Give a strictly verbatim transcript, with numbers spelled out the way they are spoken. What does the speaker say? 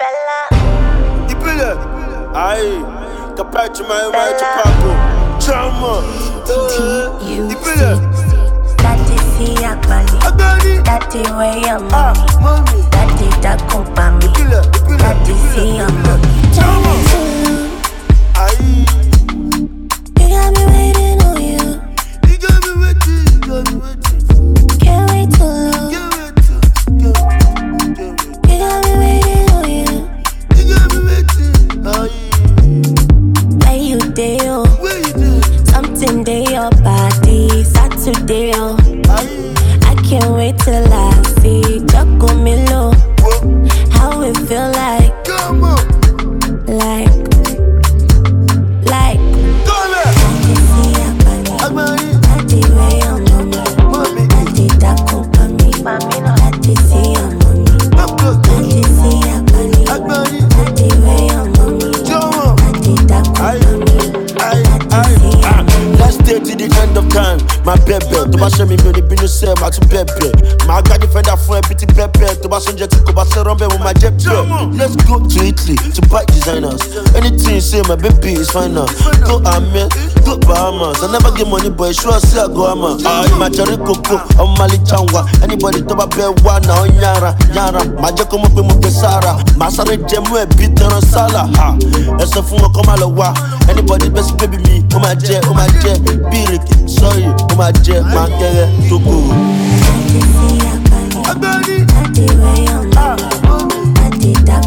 Bella. Dipile. Aye. Capace mai mai Paco. Chama. Dipile. Daddy see a body. Daddy way your mommy. Daddy that compa me. Daddy see your mommy. Chama. Aye. You got me waiting on you. You got me waiting. You got me waiting. Can't wait too long. Can't wait too. You got me waiting on you. You got me waiting. Aye. Where you dey oh? Where you do? Something dey your body. Saturday oh. Aye. I can't wait till I see Choco Milo. How it feel like, Come on. like, like. Come here. Daddy see a body. Agbani. Daddy way your mommy. Mommy. Daddy that compa me. Daddy see your mommy. Up close. Daddy see a body. Agbani. Daddy way your mommy. Chama. Daddy that compa me. Aye. Daddy see your mommy. Let's stay to the end of time. My baby, to my shame, me only be no say, my to baby. My God defender for a bitty pepe. To my son, to go back to rumble with my jet. Let's go to Italy to buy designers. Anything you say, my baby is fine now. Go Amen, go Bahamas. I never get money, boy. Sure, I say I go Ama. Ah, my cherry coco, I'm Mali Changwa. Anybody to my bed, one now, Yara, Yara. My Jacomo Mukesara. Masare Jemwe, beat on Sala. Ha, and so for Komalawa. Anybody best baby me, oh my jet, oh my jet, Birik. Sorry, oh my jet, my girl, to go. Daddy see a body. Daddy way your mommy. Daddy that